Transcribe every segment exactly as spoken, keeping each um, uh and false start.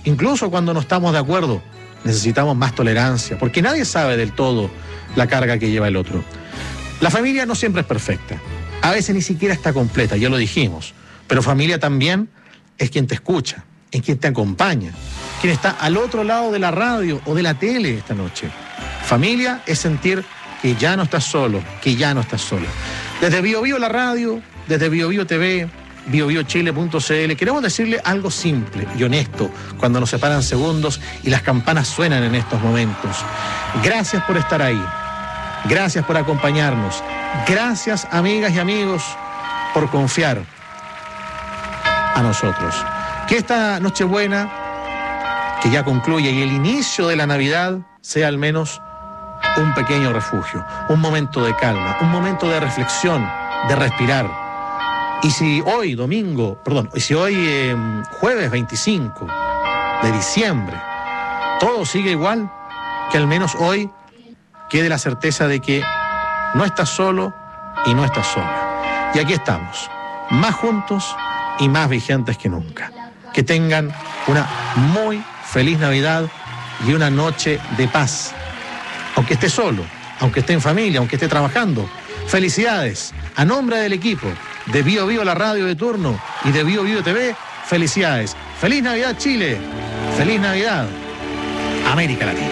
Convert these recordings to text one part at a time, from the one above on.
incluso cuando no estamos de acuerdo, necesitamos más tolerancia, porque nadie sabe del todo la carga que lleva el otro. La familia no siempre es perfecta, a veces ni siquiera está completa, ya lo dijimos, pero familia también es quien te escucha, es quien te acompaña, quien está al otro lado de la radio o de la tele esta noche. Familia es sentir que ya no estás solo, que ya no estás sola. Desde Bio Bio la radio, desde Bio Bio T V, bio bio chile punto c l, queremos decirle algo simple y honesto cuando nos separan segundos y las campanas suenan en estos momentos. Gracias por estar ahí. Gracias por acompañarnos. Gracias, amigas y amigos, por confiar a nosotros. Que esta Nochebuena, que ya concluye, y el inicio de la Navidad sea al menos un pequeño refugio, un momento de calma, un momento de reflexión, de respirar. Y si hoy, domingo, perdón, y si hoy, eh, jueves veinticinco de diciembre, todo sigue igual, que al menos hoy quede la certeza de que no estás solo y no estás sola. Y aquí estamos, más juntos y más vigentes que nunca. Que tengan una muy feliz Navidad y una noche de paz. Aunque esté solo, aunque esté en familia, aunque esté trabajando. Felicidades. A nombre del equipo de Bio Bio la radio de turno y de Bio Bio T V, felicidades. Feliz Navidad, Chile. Feliz Navidad, América Latina.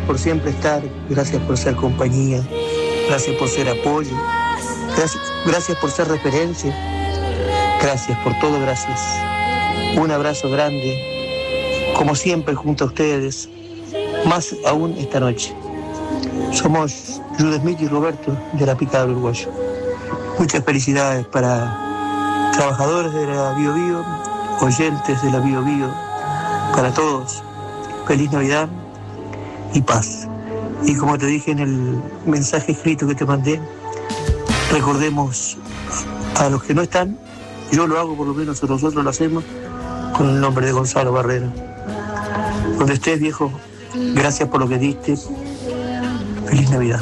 por siempre estar, gracias por ser compañía, gracias por ser apoyo, gracias, gracias por ser referencia, gracias por todo, gracias. Un abrazo grande, como siempre junto a ustedes, más aún esta noche. Somos Jude Smith y Roberto de la Picada del Uruguayo. Muchas felicidades para trabajadores de la Bio Bio, oyentes de la Bio Bio, para todos. Feliz Navidad y paz. Y como te dije en el mensaje escrito que te mandé, recordemos a los que no están, yo lo hago por lo menos, o nosotros lo hacemos, con el nombre de Gonzalo Barrera. Donde estés, viejo, gracias por lo que diste. Feliz Navidad.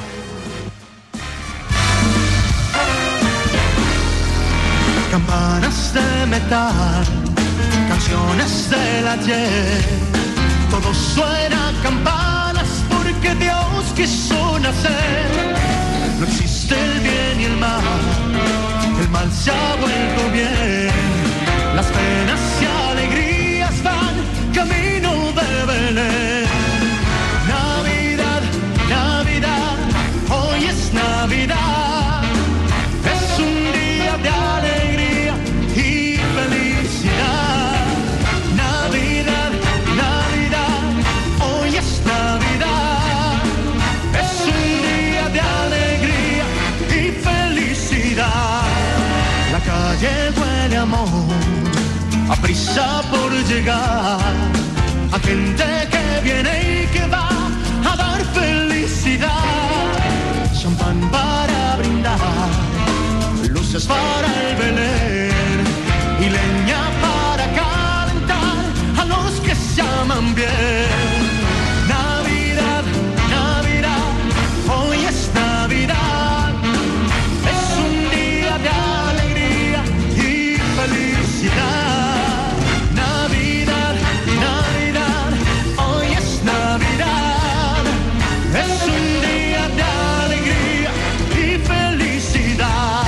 Campanas de metal, canciones del ayer, todo suena a campanas porque Dios quiso nacer. No existe el bien y el mal, el mal se ha vuelto bien, las penas y alegrías van camino de Belén. Navidad, Navidad, hoy es Navidad, es un día de alegría y felicidad. Navidad, Navidad, hoy es Navidad, es un día de alegría y felicidad. La calle huele a amor, a prisa por llegar, a gente que viene y que va a dar felicidad. Champán para brindar, luces para el Belén y leña para calentar a los que se aman bien. Navidad, Navidad, hoy es Navidad, es un día de alegría y felicidad. Navidad, Navidad, hoy es Navidad, es un día de alegría y felicidad.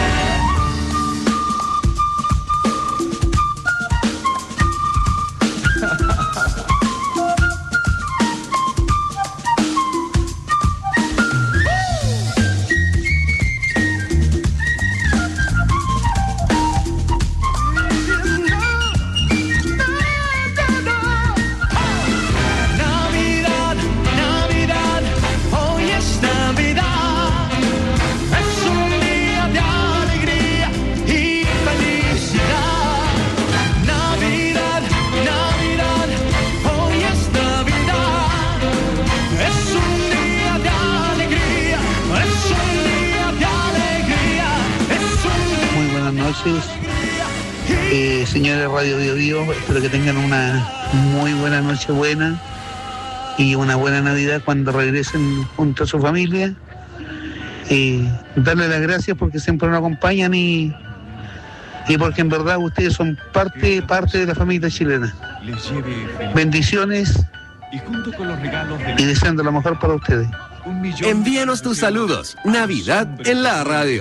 Navidad, Navidad, hoy es Navidad, es un día de alegría y felicidad. Navidad, Navidad, hoy es Navidad, es un día de alegría, es un día de alegría, es un Muy buenas noches, eh, señores de Radio Bio Bio. Espero que tengan una muy buena noche buena y una buena Navidad cuando regresen junto a su familia. Eh, darles las gracias porque siempre nos acompañan y, y porque en verdad ustedes son parte, parte de la familia chilena. Bendiciones y deseando lo mejor para ustedes. Envíanos tus saludos. Navidad en la radio.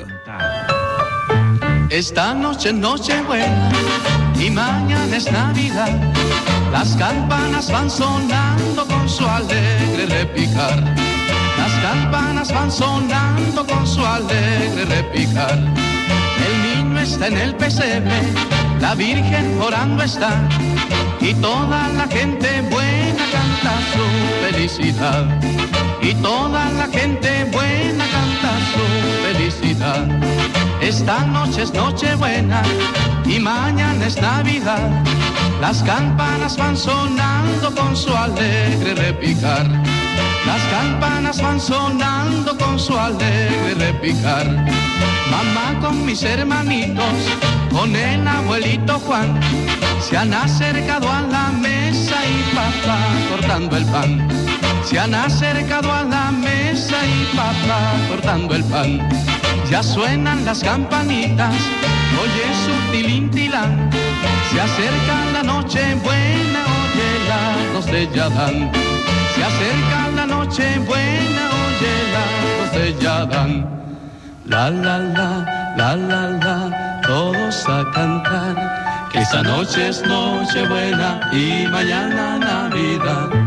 Esta noche es Nochebuena y mañana es Navidad. Las campanas van sonando con su alegre repicar. Las campanas van sonando con su alegre repicar. El niño está en el pesebre, la Virgen orando está, y toda la gente buena canta su felicidad. Y toda la gente buena canta su felicidad. Esta noche es Nochebuena y mañana es Navidad. Las campanas van sonando con su alegre repicar. Las campanas van sonando con su alegre repicar. Mamá con mis hermanitos, con el abuelito Juan, se han acercado a la mesa y papá cortando el pan. Se han acercado a la mesa y papá cortando el pan. Ya suenan las campanitas, oye su tilintilán. Se acerca la noche buena, oye las dos de Yadán. Se acerca la noche buena, oye las dos de Yadán. La la la, la la la, todos a cantar, que esta noche es noche buena y mañana Navidad.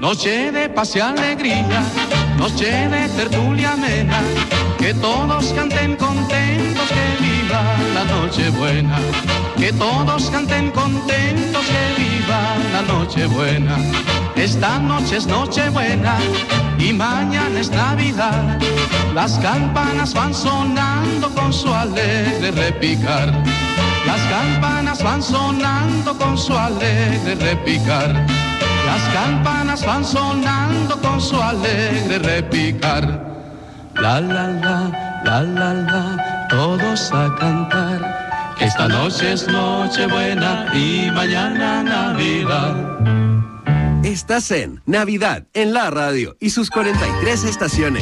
noche de paz y alegría, noche de tertulia amena, que todos canten contentos, que viva la noche buena, que todos canten contentos, que viva la noche buena. Esta noche es noche buena y mañana es Navidad, las campanas van sonando con su alegre repicar, las campanas van sonando con su alegre repicar, las campanas van sonando con su alegre repicar. La la la, la la la, todos a cantar, que esta noche es noche buena y mañana Navidad. Estás en Navidad en la radio y sus cuarenta y tres estaciones.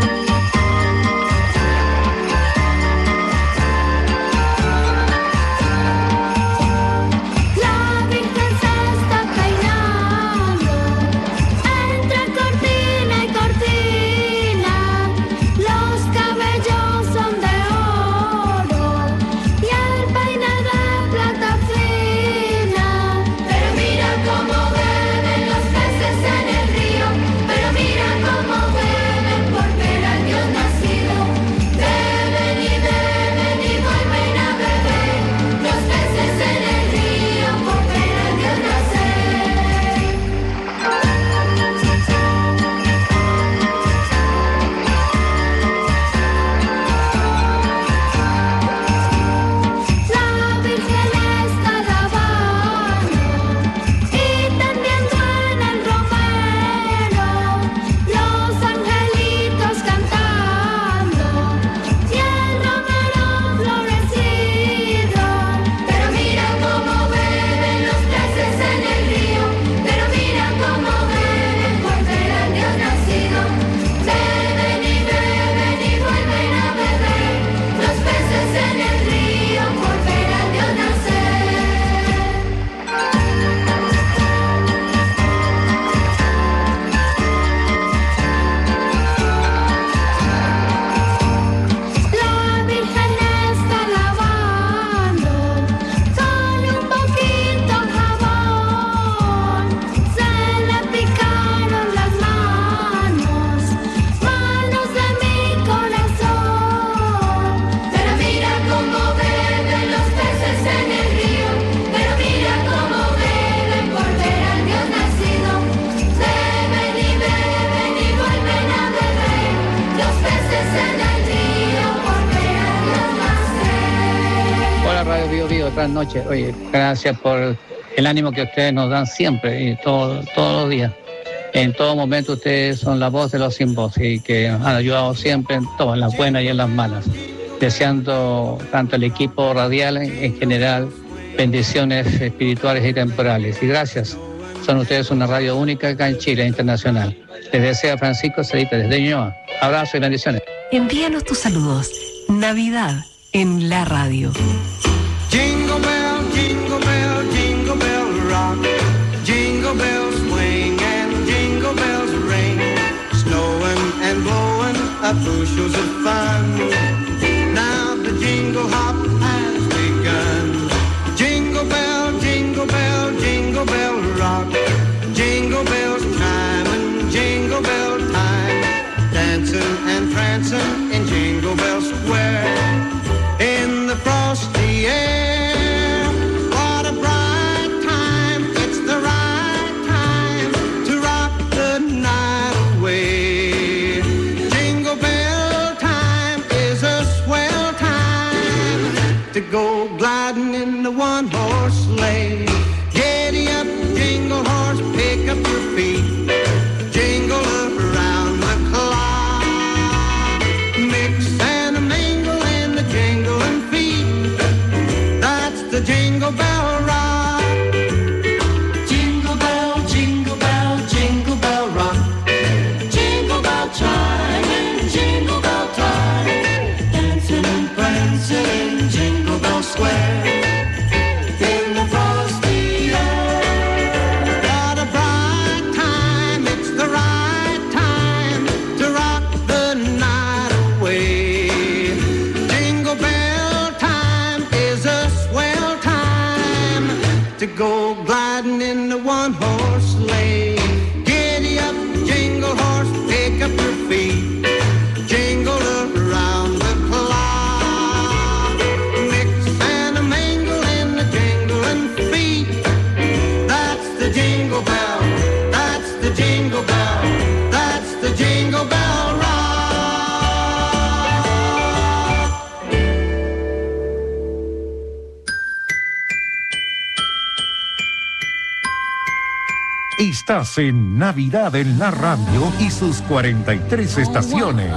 Buenas noches. Oye, gracias por el ánimo que ustedes nos dan siempre y todo, todos los días. En todo momento ustedes son la voz de los sin voz y que han ayudado siempre en todas, en las buenas y en las malas. Deseando tanto el equipo radial en general, bendiciones espirituales y temporales. Y gracias. Son ustedes una radio única acá en Chile internacional. Les desea Francisco Cerita desde Ñuñoa. Abrazo y bendiciones. Envíanos tus saludos. Navidad en la radio. Jingle bell, jingle bell, jingle bell rock. Jingle bells swing and jingle bells ring. Snowing and blowing up bushels of fun. Now the jingle hop has begun. Jingle bell, jingle bell, jingle bell rock. Jingle bells chime and jingle bell time. Dancing and prancing in Jingle Bell Square. In the frosty air, what a bright time. It's the right time to rock the night away. Jingle bell time is a swell time to go gliding in the one-horse sleigh. Giddy up, jingle horse, pick up your feet. Jingle around the clock. Mix and a mingle in the jingling feet. That's the Jingle Bell Rock. Jingle bell, jingle bell, jingle bell rock. Jingle bell chime and jingle bell time. Dancing and prancing in Jingle Bell Square. In the frosty air. What a bright time, it's the right time to rock the night away. Jingle bell time is a swell time to go gliding in the one-horse sleigh. Giddy Estás en Navidad en la radio y sus cuarenta y tres estaciones.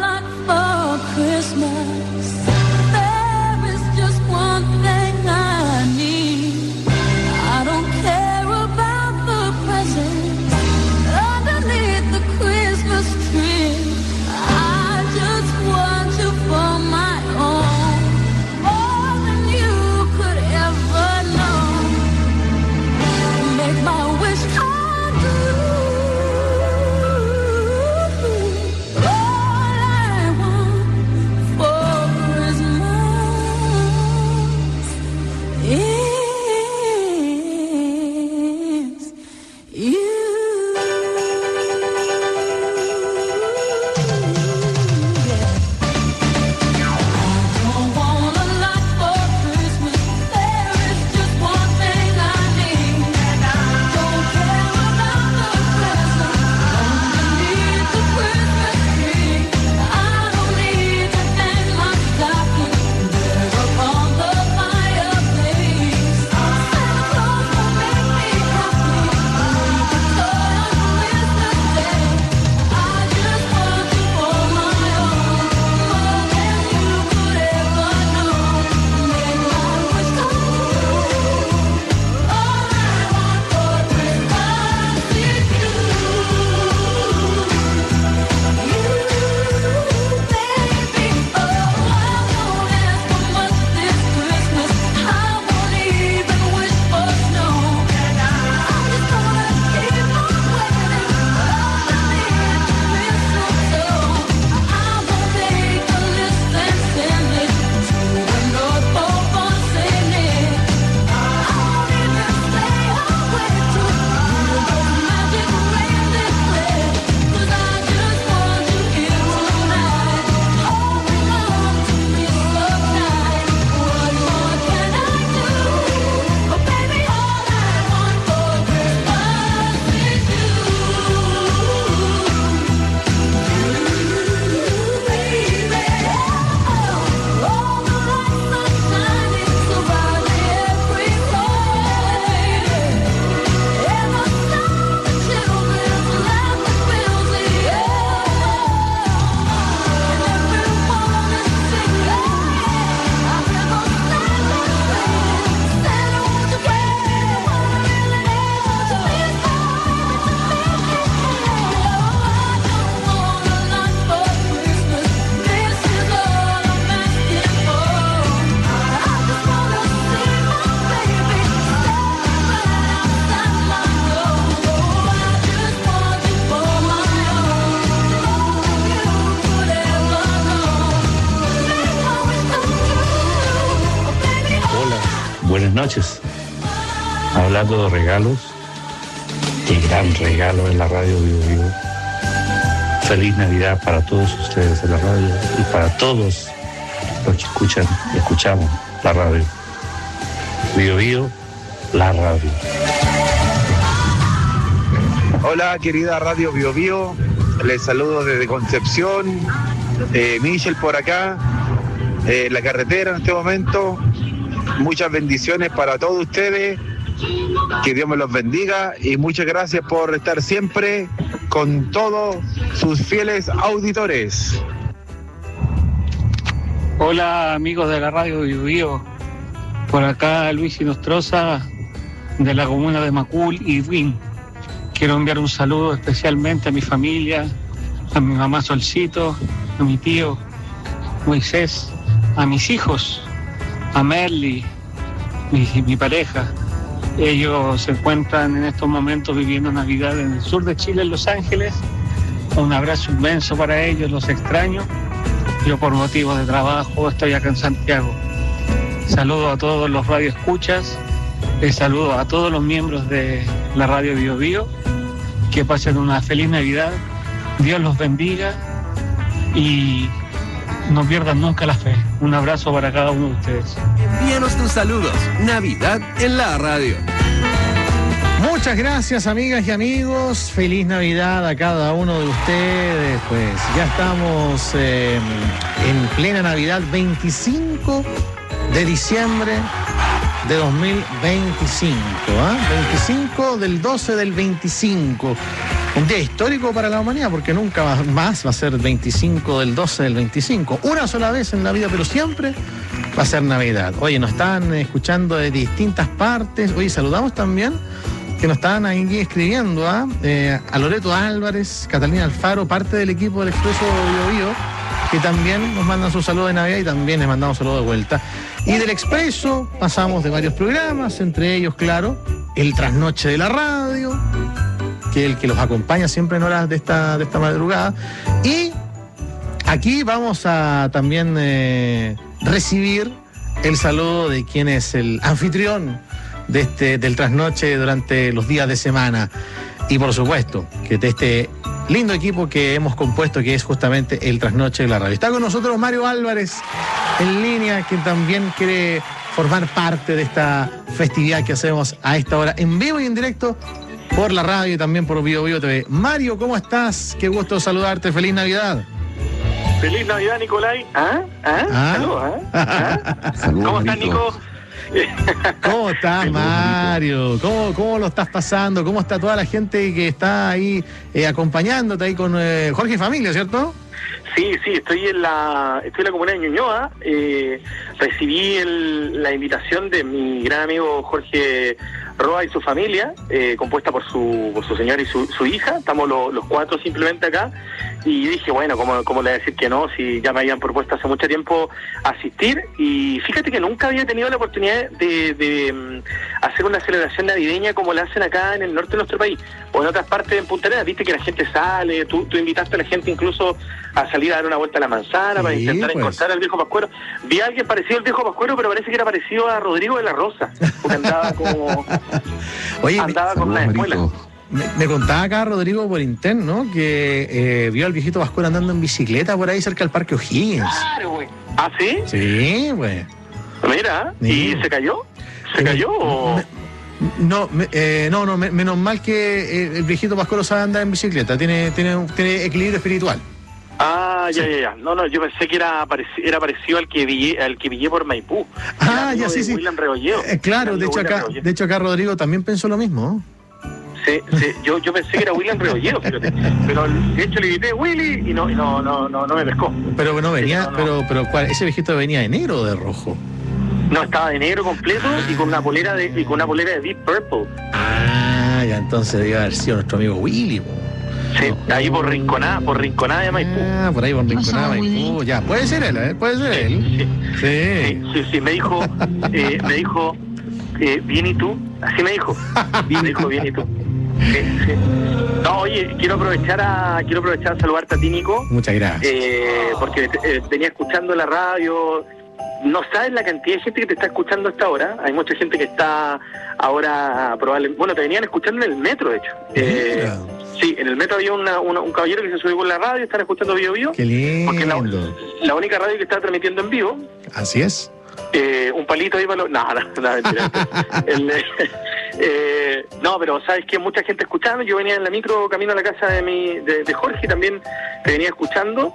Buenas noches. Hablando de regalos, qué gran regalo en la radio Vivo Vivo. Feliz Navidad para todos ustedes en la radio y para todos los que escuchan y escuchamos la radio. Vivo Vivo, la radio. Hola, querida radio Vivo Vivo. Les saludo desde Concepción. Eh, Michel por acá, eh, en la carretera en este momento. Muchas bendiciones para todos ustedes, que Dios me los bendiga y muchas gracias por estar siempre con todos sus fieles auditores. Hola amigos de la radio Vivo Vivo, por acá Luis Inostroza de la comuna de Macul y Win. Quiero enviar un saludo especialmente a mi familia, a mi mamá Solcito, a mi tío Moisés, a mis hijos, a Merly, mi, mi pareja. Ellos se encuentran en estos momentos viviendo Navidad en el sur de Chile, en Los Ángeles. Un abrazo inmenso para ellos, los extraño. Yo por motivos de trabajo estoy acá en Santiago. Saludo a todos los radioescuchas, les saludo a todos los miembros de la radio Vivo Vivo. Que pasen una feliz Navidad, Dios los bendiga y no pierdan nunca la fe. Un abrazo para cada uno de ustedes. Envíanos tus saludos. Navidad en la radio. Muchas gracias, amigas y amigos. Feliz Navidad a cada uno de ustedes. Pues ya estamos eh, en plena Navidad, veinticinco de diciembre. de dos mil veinticinco. ¿eh? veinticinco del doce del veinticinco. Un día histórico para la humanidad, porque nunca más va a ser veinticinco del doce del veinticinco. Una sola vez en la vida, pero siempre va a ser Navidad. Oye, nos están escuchando de distintas partes. Oye, saludamos también que nos estaban ahí escribiendo ¿eh? Eh, a Loreto Álvarez, Catalina Alfaro, parte del equipo del Expreso Bio Bio, que también nos mandan su saludo de Navidad y también les mandamos saludo de vuelta. Y del Expreso pasamos de varios programas, entre ellos, claro, el Trasnoche de la Radio, que es el que los acompaña siempre en horas de esta, de esta madrugada. Y aquí vamos a también eh, recibir el saludo de quien es el anfitrión de este, del Trasnoche durante los días de semana. Y por supuesto, que de este lindo equipo que hemos compuesto, que es justamente el Trasnoche de la Radio. Está con nosotros Mario Álvarez en línea, que también quiere formar parte de esta festividad que hacemos a esta hora, en vivo y en directo, por la radio y también por Bio Bio T V. Mario, ¿cómo estás? Qué gusto saludarte. Feliz Navidad. Feliz Navidad, Nicolai. ¿Ah? ¿Ah? ¿Ah? Saludos, ¿eh? ¿Ah? Saludos, ¿Cómo estás, Nico? ¿Cómo estás, Mario? ¿Cómo, ¿Cómo lo estás pasando? ¿Cómo está toda la gente que está ahí eh, acompañándote ahí con eh, Jorge y familia, ¿cierto? Sí, sí, estoy en la estoy en la comuna de Ñuñoa. Eh, recibí el, la invitación de mi gran amigo Jorge Roa y su familia, eh, compuesta por su por su señora y su, su hija. Estamos lo, los cuatro simplemente acá. Y dije, bueno, ¿cómo, ¿cómo le voy a decir que no? Si ya me habían propuesto hace mucho tiempo asistir. Y fíjate que nunca había tenido la oportunidad de, de um, hacer una celebración navideña como la hacen acá en el norte de nuestro país. O en otras partes en Punta Arenas. Viste que la gente sale, tú, tú invitaste a la gente incluso a salir a dar una vuelta a la manzana, sí, para intentar pues. encontrar al viejo Pascuero. Vi a alguien parecido al viejo Pascuero, pero parece que era parecido a Rodrigo de la Rosa, porque andaba como... Oye, andaba me, con una escuela. Me, me contaba acá Rodrigo por interno, ¿no? Que eh, vio al viejito Pascuero andando en bicicleta por ahí cerca del Parque O'Higgins. Claro, güey. ¿Ah, sí? Sí, güey. Mira, ¿y sí. se cayó? ¿Se eh, cayó o...? Me, no, me, eh, no, no, me, menos mal que eh, el viejito Pascuero sabe andar en bicicleta, tiene, tiene, tiene equilibrio espiritual. Ah, ya, sí. ya, ya. No, no, yo pensé que era parecido, era parecido al que vi, al que vi por Maipú. Ah, ya, sí, sí. William Rebolledo. Eh, claro, de hecho acá, Rebolledo. de hecho acá Rodrigo también pensó lo mismo. Sí, sí, yo, yo pensé que era William Rebolledo, fíjate. Pero de hecho le grité Willy y no, no, no, no, no me pescó. Pero no venía, sí, no, no. pero, pero ¿cuál? ¿Ese viejito venía de negro o de rojo? No, estaba de negro completo y con una polera de, y con una polera de Deep Purple. Ah, ya entonces debe haber sido nuestro amigo Willy. Sí, no, ahí por Rinconada, por Rinconada de Maipú. Ah, por ahí por Rinconada de Maipú. Ya, puede ser él, ¿eh? Puede ser él. Sí, sí, sí, sí, sí. Me dijo, eh, me dijo, eh, bien y tú, así me dijo. Me dijo, bien y tú. Sí, sí. No, oye, quiero aprovechar a quiero aprovechar a saludarte a ti, Nico. Muchas gracias. Eh, porque eh, venía escuchando la radio. No sabes la cantidad de gente que te está escuchando a esta hora. Hay mucha gente que está ahora probablemente... Bueno, te venían escuchando en el metro, de hecho. Eh, sí, en el metro había una, una, un caballero que se subió con la radio, están escuchando Bio Bio. Qué lindo. Porque la, la única radio que está transmitiendo en vivo. Así es. Eh, un palito ahí para los... No, no, no, mentira. el, eh, no, pero sabes que mucha gente escuchando. Yo venía en la micro camino a la casa de mi de, de Jorge, también te venía escuchando.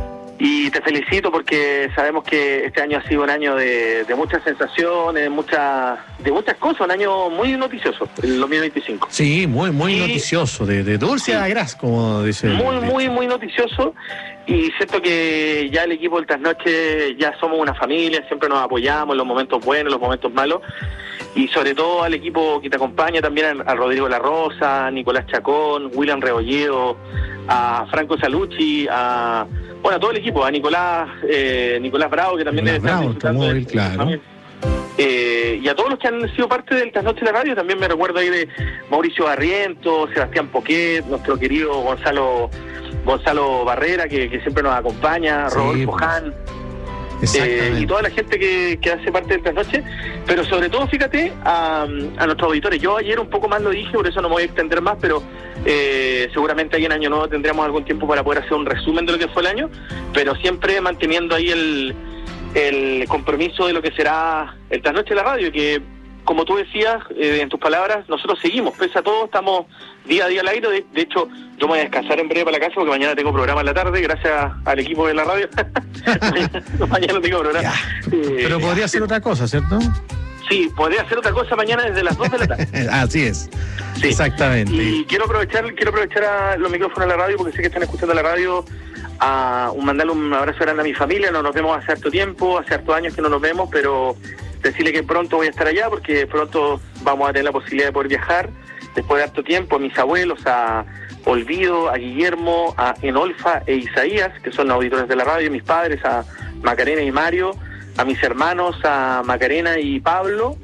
Y te felicito porque sabemos que este año ha sido un año de, de muchas sensaciones, muchas de muchas cosas, un año muy noticioso, el dos mil veinticinco. Sí, muy, muy y, noticioso, de, de dulce sí, a gras, como dice. Muy, muy, muy noticioso. Y siento que ya el equipo del Trasnoche ya somos una familia, siempre nos apoyamos en los momentos buenos, en los momentos malos. Y sobre todo al equipo que te acompaña también, a Rodrigo La Rosa, a Nicolás Chacón, William Rebolledo, a Franco Salucci, a... Bueno, a todo el equipo, a Nicolás eh, Nicolás Bravo, que también debe estar disfrutando de, claro. eh, y a todos los que han sido parte del Trasnoche de la Radio. También me recuerdo ahí de Mauricio Barrientos, Sebastián Poquet, nuestro querido Gonzalo Gonzalo Barrera, que, que siempre nos acompaña, sí, Rodolfo pues. Han, eh, y toda la gente que, que hace parte del Trasnoche, pero sobre todo, fíjate, a, a nuestros auditores. Yo ayer un poco más lo dije, por eso no me voy a extender más, pero eh, seguramente ahí en Año Nuevo tendremos algún tiempo para poder hacer un resumen de lo que fue el año, pero siempre manteniendo ahí el, el compromiso de lo que será el Trasnoche de la Radio, que como tú decías, eh, en tus palabras, nosotros seguimos, pese a todo, estamos día a día al aire. De, de hecho, yo me voy a descansar en breve para la casa porque mañana tengo programa en la tarde, gracias al equipo de la radio. Mañana tengo programa. Eh, Pero podría ser otra cosa, ¿cierto? Sí, podría hacer otra cosa mañana desde las dos de la tarde. Así es. Sí. Exactamente. Y quiero aprovechar, quiero aprovechar a los micrófonos de la radio, porque sé que están escuchando la radio, a un, mandarle un abrazo grande a mi familia. No nos vemos hace harto tiempo, hace harto años que no nos vemos, pero decirle que pronto voy a estar allá, porque pronto vamos a tener la posibilidad de poder viajar, después de harto tiempo, a mis abuelos, a Olvido, a Guillermo, a Enolfa e Isaías, que son los auditores de la radio, mis padres, a Macarena y Mario, a mis hermanos, a Macarena y Pablo,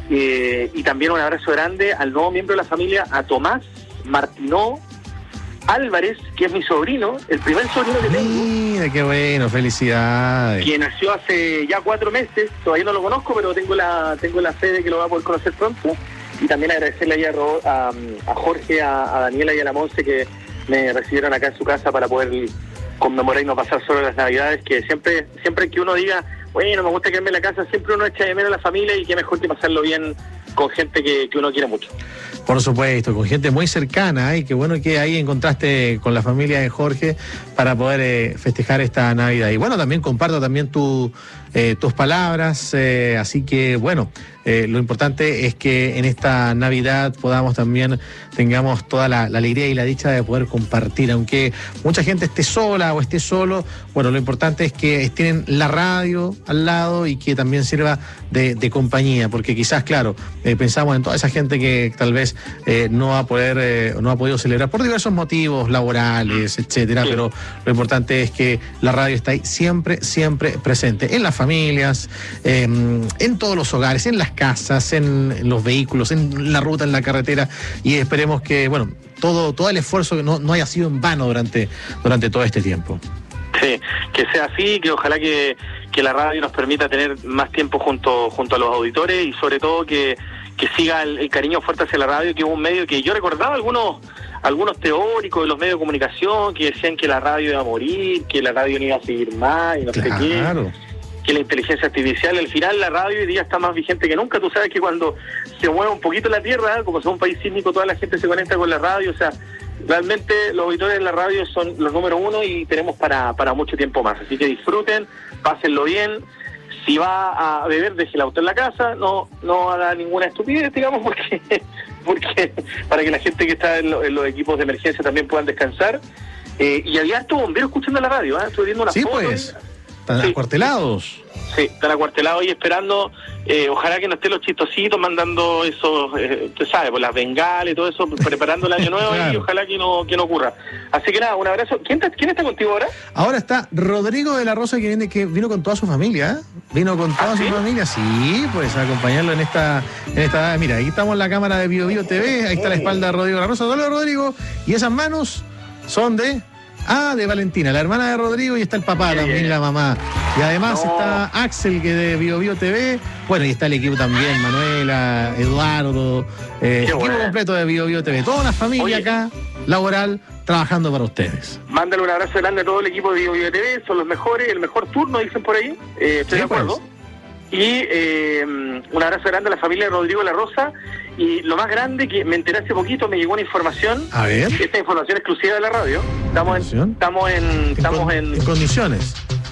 eh, y también un abrazo grande al nuevo miembro de la familia, a Tomás Martinó Álvarez, que es mi sobrino, el primer sobrino que tengo. Mira, qué bueno, felicidades. Que nació hace ya cuatro meses, todavía no lo conozco, pero tengo la tengo la fe de que lo va a poder conocer pronto. Y también agradecerle ahí a, Ro, a, a Jorge, a, a Daniela y a la Monse, que me recibieron acá en su casa para poder conmemorar y no pasar solo las Navidades, que siempre siempre que uno diga, bueno, me gusta quedarme en la casa, siempre uno echa de menos a la familia, y qué mejor que pasarlo bien con gente que, que uno quiere mucho. Por supuesto, con gente muy cercana, y qué bueno que ahí encontraste con la familia de Jorge para poder eh, festejar esta Navidad. Y bueno, también comparto también tu, eh, tus palabras, eh, así que bueno, eh, lo importante es que en esta Navidad podamos también, tengamos toda la, la alegría y la dicha de poder compartir, aunque mucha gente esté sola o esté solo, bueno, lo importante es que estén la radio al lado y que también sirva de, de compañía, porque quizás, claro, eh, pensamos en toda esa gente que tal vez eh, no va a poder, eh, no ha podido celebrar por diversos motivos laborales, etcétera, sí. Pero lo importante es que la radio está ahí siempre, siempre presente, en las familias, eh, en todos los hogares, en las casas, en, en los vehículos, en la ruta, en la carretera, y esperemos que, bueno, todo, todo el esfuerzo que no, no haya sido en vano durante, durante todo este tiempo. Sí, que sea así, que ojalá que, que la radio nos permita tener más tiempo junto, junto a los auditores, y sobre todo que, que siga el, el cariño fuerte hacia la radio, que es un medio que yo recordaba algunos algunos teóricos de los medios de comunicación que decían que la radio iba a morir, que la radio no iba a seguir más y no claro. sé qué, que la inteligencia artificial, al final la radio hoy día está más vigente que nunca. Tú sabes que cuando se mueve un poquito la tierra, como somos un país sísmico, toda la gente se conecta con la radio, o sea, realmente los auditores de la radio son los número uno y tenemos para, para mucho tiempo más, así que disfruten, pásenlo bien. Si va a beber, deje el auto en la casa, no no haga ninguna estupidez, digamos, porque porque para que la gente que está en, lo, en los equipos de emergencia también puedan descansar. Eh, y había harto bombero escuchando la radio, ¿eh? Estuve viendo una sí, foto. Pues, están sí. acuartelados. Sí, están acuartelados y esperando, eh, ojalá que no estén los chistositos mandando esos, eh, usted sabe, pues las bengalas y todo eso, preparando el año nuevo claro. Y ojalá que no que no ocurra. Así que nada, un abrazo. ¿Quién está, quién está contigo ahora? Ahora está Rodrigo de la Rosa, que viene que vino con toda su familia, ¿eh? Vino con toda ¿Ah, su ¿sí? familia, sí, pues a acompañarlo en esta en esta mira, ahí estamos en la cámara de Bio Bio T V, ahí está la espalda de Rodrigo de la Rosa. Hola, Rodrigo, y esas manos son de Ah, de Valentina, la hermana de Rodrigo, y está el papá sí, también, la mamá. Y además no. está Axel, que de Bio Bio T V. Bueno, y está el equipo también, Manuela, Eduardo, eh, equipo bueno. completo de Bio Bio T V. Toda una familia Oye. acá, laboral, trabajando para ustedes. Mándale un abrazo grande a todo el equipo de Bio Bio T V, son los mejores, el mejor turno, dicen por ahí. Eh, estoy sí, de acuerdo. Pues. Y eh, un abrazo grande a la familia de Rodrigo La Rosa. Y lo más grande, que me enteré hace poquito, me llegó una información. A ver. Esta información exclusiva de la radio. Estamos en, estamos en, estamos en, en condiciones.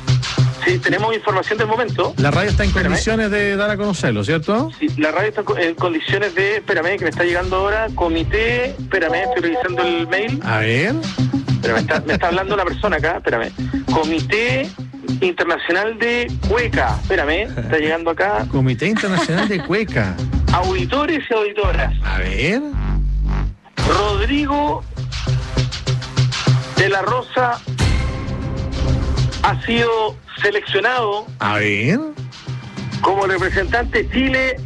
Sí, tenemos información del momento. La radio está en espérame. condiciones de dar a conocerlo, ¿cierto? Sí, la radio está en condiciones de, espérame, que me está llegando ahora, comité, espérame, estoy revisando el mail. A ver. Espérame, está, me está hablando una persona acá, espérame. Comité Internacional de Cueca, espérame, está llegando acá. Comité Internacional de Cueca. Auditores y auditoras. A ver. Rodrigo de la Rosa ha sido seleccionado. A ver. Como representante de Chile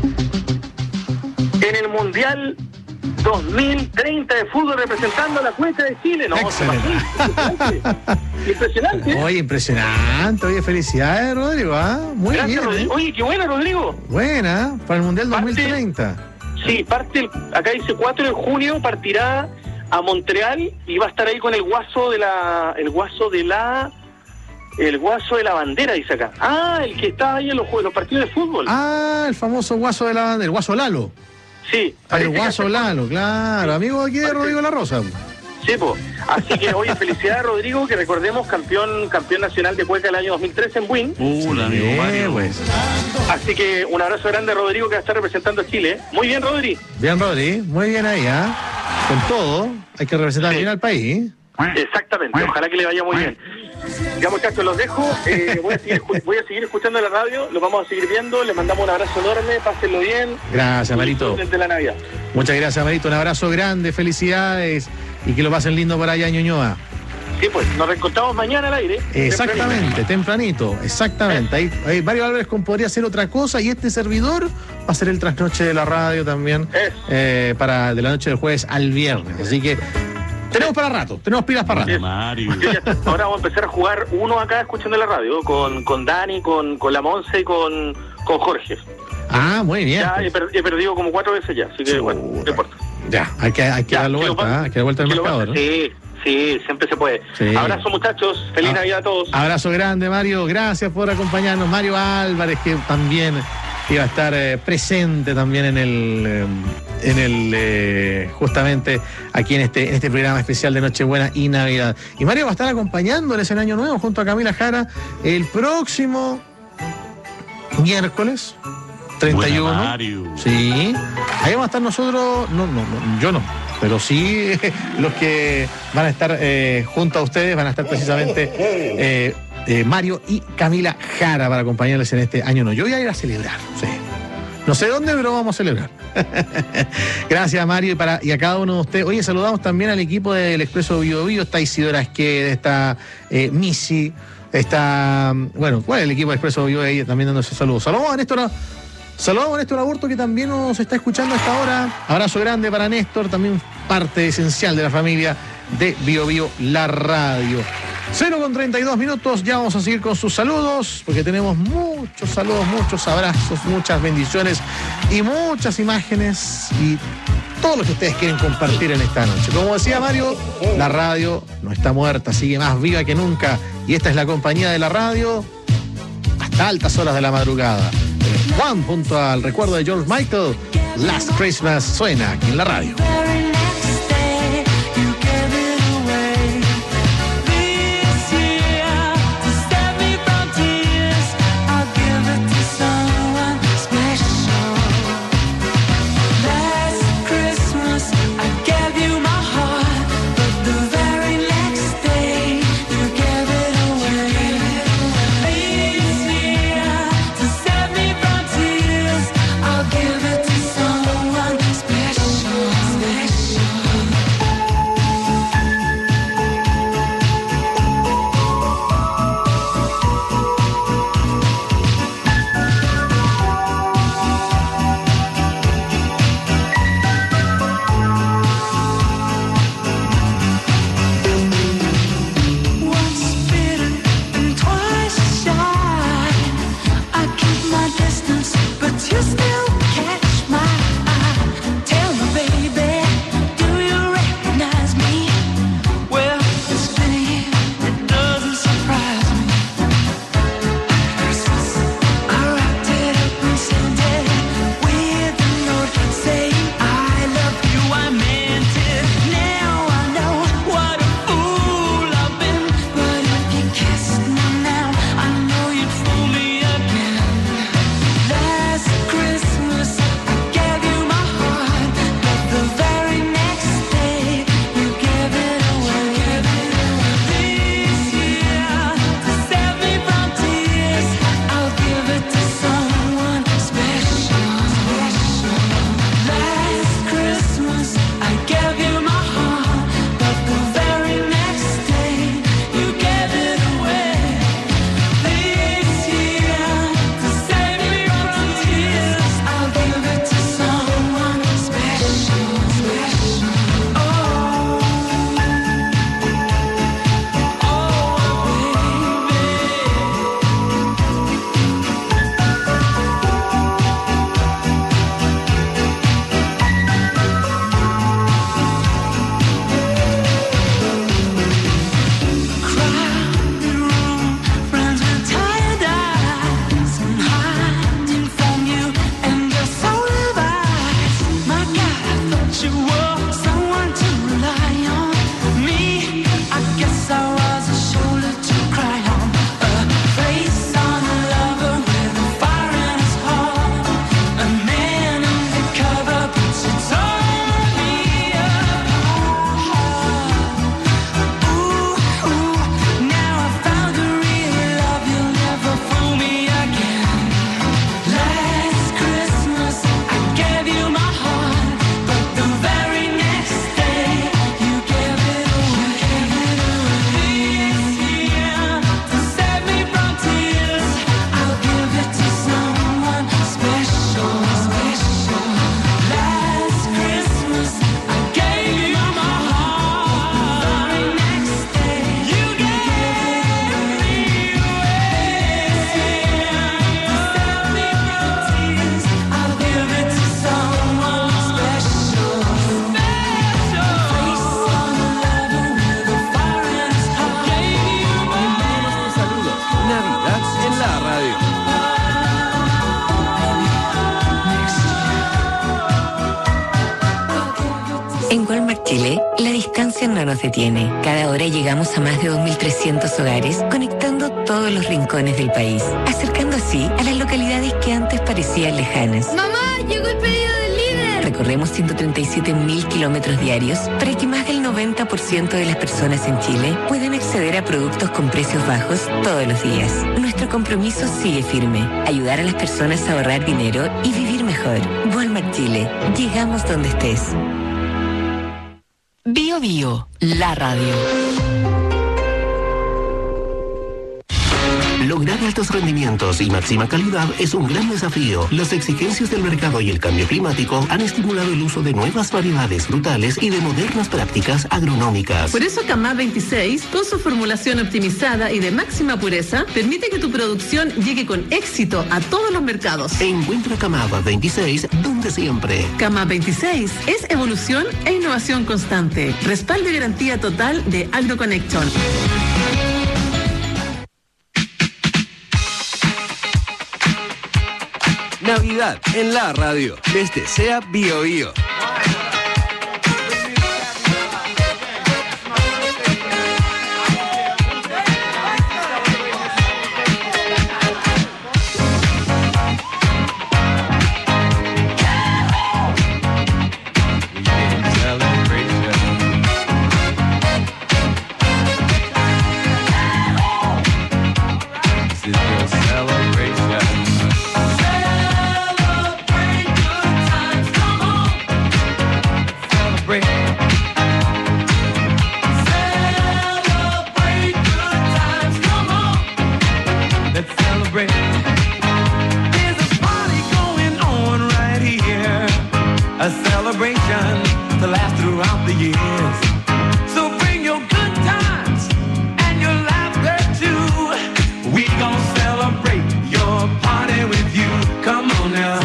en el Mundial dos mil treinta de fútbol, representando a la Cueca de Chile. No, excelente. Impresionante. Oye, impresionante. Oye, felicidades, Rodrigo. ¿Ah? Muy Gracias, bien. Rodrigo. ¿eh? Oye, qué buena, Rodrigo. Buena, para el Mundial parte, dos mil treinta. Sí, parte, el, acá dice cuatro de junio, partirá a Montreal y va a estar ahí con el guaso de la... El guaso de la... El guaso de la bandera, dice acá. Ah, el que está ahí en los, en los partidos de fútbol. Ah, el famoso guaso de la bandera, el guaso Lalo. Sí. El guaso Lalo, claro. Amigo de aquí de Rodrigo La Rosa. Sí, pues. Así que, oye, felicidades, Rodrigo, que recordemos, campeón campeón nacional de cueca del año dos mil trece en Buin. Uh, el amigo Mario. Pues. Así que un abrazo grande a Rodrigo, que va a estar representando a Chile. Muy bien, Rodri. Bien, Rodri, muy bien ahí, ¿ah? ¿eh? Con todo, hay que representar Sí. bien al país. Exactamente, ojalá que le vaya muy bien. Ya, muchachos, los dejo. Eh, voy, a seguir, escu- voy a seguir escuchando la radio, los vamos a seguir viendo. Les mandamos un abrazo enorme, pásenlo bien. Gracias, Marito. Desde la Navidad. Muchas gracias, Marito. Un abrazo grande, felicidades y que lo pasen lindo por allá en Ñuñoa. Sí, pues, nos reencontramos mañana al aire. Exactamente, tempranito, exactamente. Ahí, ahí Mario Álvarez con podría hacer otra cosa y este servidor va a ser el trasnoche de la radio también eh, para de la noche del jueves al viernes. Así que tenemos para rato, tenemos pilas para rato. Mario. Yo ya está- ahora vamos a empezar a jugar uno acá escuchando la radio, con, con Dani, con, con la Monse y con, con Jorge. Ah, muy bien. Ya he, pues. per- he perdido como cuatro veces ya, así que bueno, no importa. Ya, hay que, hay que Ya, darle que lo vuelta, va- ¿eh? hay que dar vuelta al que lo va- marcador. ¿no? Sí, sí, siempre se puede. Sí. Abrazo, muchachos, feliz Ah. Navidad a todos. Abrazo grande, Mario. Gracias por acompañarnos. Mario Álvarez, que también iba a estar eh, presente también en el, eh, en el eh, justamente aquí en este, en este programa especial de Nochebuena y Navidad. Y Mario va a estar acompañándoles en Año Nuevo junto a Camila Jara el próximo miércoles treinta y uno. Buena, Mario. Sí. Ahí vamos a estar nosotros, no, no, no, yo no, pero sí los que van a estar eh, junto a ustedes, van a estar precisamente eh, eh, Mario y Camila Jara para acompañarles en este año. No, yo voy a ir a celebrar, sí. No sé dónde, pero vamos a celebrar. Gracias, Mario, y, para, y a cada uno de ustedes. Oye, saludamos también al equipo del Expreso Bio Bio. Está Isidora Esqueda, está eh, Missy, está, bueno, ¿cuál es el equipo del Expreso Bio ahí también dándose saludos? Saludamos a Néstor. Saludamos a Néstor Aburto, que también nos está escuchando a esta hora. Abrazo grande para Néstor, también parte esencial de la familia de Bio Bio, la radio. cero con treinta y dos minutos, ya vamos a seguir con sus saludos, porque tenemos muchos saludos, muchos abrazos, muchas bendiciones y muchas imágenes y todo lo que ustedes quieren compartir en esta noche. Como decía Mario, la radio no está muerta, sigue más viva que nunca, y esta es la compañía de la radio hasta altas horas de la madrugada. Juan, junto al recuerdo de George Michael, Last Christmas suena aquí en la radio. Christmas En Walmart Chile, la distancia no nos detiene. Cada hora llegamos a más de dos mil trescientos hogares, conectando todos los rincones del país, acercando así a las localidades que antes parecían lejanas. ¡Mamá, llegó el pedido del líder! Recorremos ciento treinta y siete mil kilómetros diarios para que más del noventa por ciento de las personas en Chile puedan acceder a productos con precios bajos todos los días. Nuestro compromiso sigue firme: ayudar a las personas a ahorrar dinero y vivir mejor. Walmart Chile. Llegamos donde estés. Bio Bio, la radio. Lograr altos rendimientos y máxima calidad es un gran desafío. Las exigencias del mercado y el cambio climático han estimulado el uso de nuevas variedades frutales y de modernas prácticas agronómicas. Por eso Camá veintiséis, con su formulación optimizada y de máxima pureza, permite que tu producción llegue con éxito a todos los mercados. Encuentra Camá veintiséis donde siempre. Camá veintiséis es evolución e innovación constante. Respaldo y garantía total de AgroConnection. Navidad en la radio. Les desea Bio Bio. A celebration to last throughout the years. So bring your good times and your laughter too. We gon' celebrate your party with you. Come on now.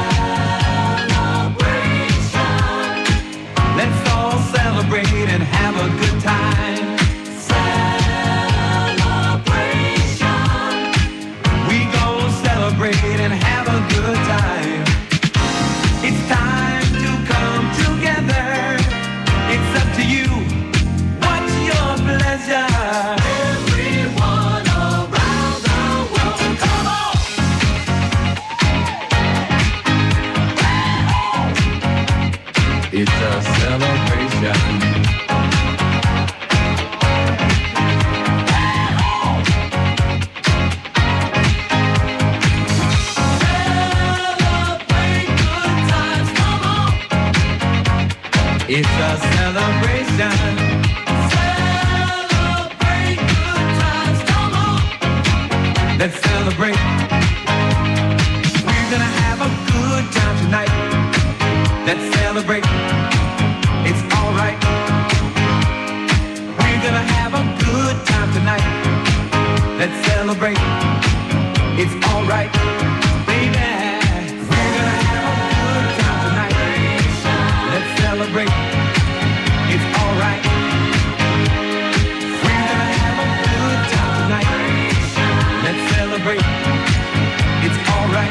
Celebration. Let's all celebrate and have a good time. Celebration. We gon' celebrate and have a good time. It's time. It's up to you. What's your pleasure? Everyone around the world, come on! It's a celebration. It's a celebration. Celebrate good times, come on. Let's celebrate. We're gonna have a good time tonight. Let's celebrate. It's alright. We're gonna have a good time tonight. Let's celebrate. It's alright, baby. We're gonna have a good time tonight. Let's celebrate. It's alright. We're gonna have a good time tonight. Let's celebrate. It's alright.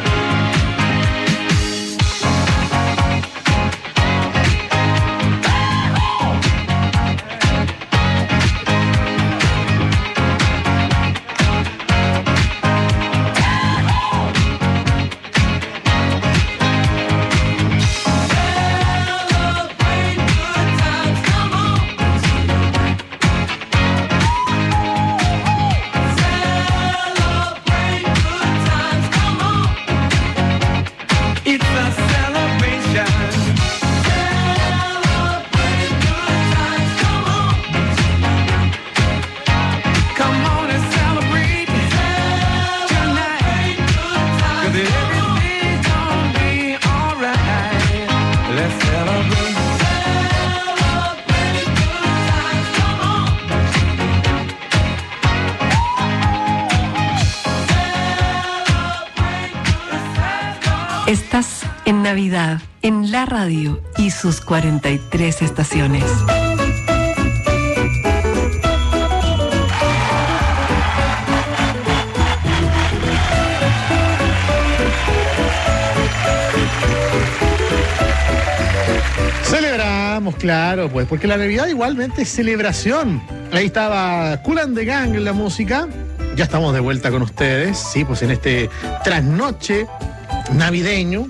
Estás en Navidad, en la radio y sus cuarenta y tres estaciones. Celebramos Celebramos, claro, pues, porque la Navidad igualmente es celebración. Ahí estaba Kool and the Gang en la música. Ya estamos de vuelta con ustedes, sí, pues en este trasnoche navideño,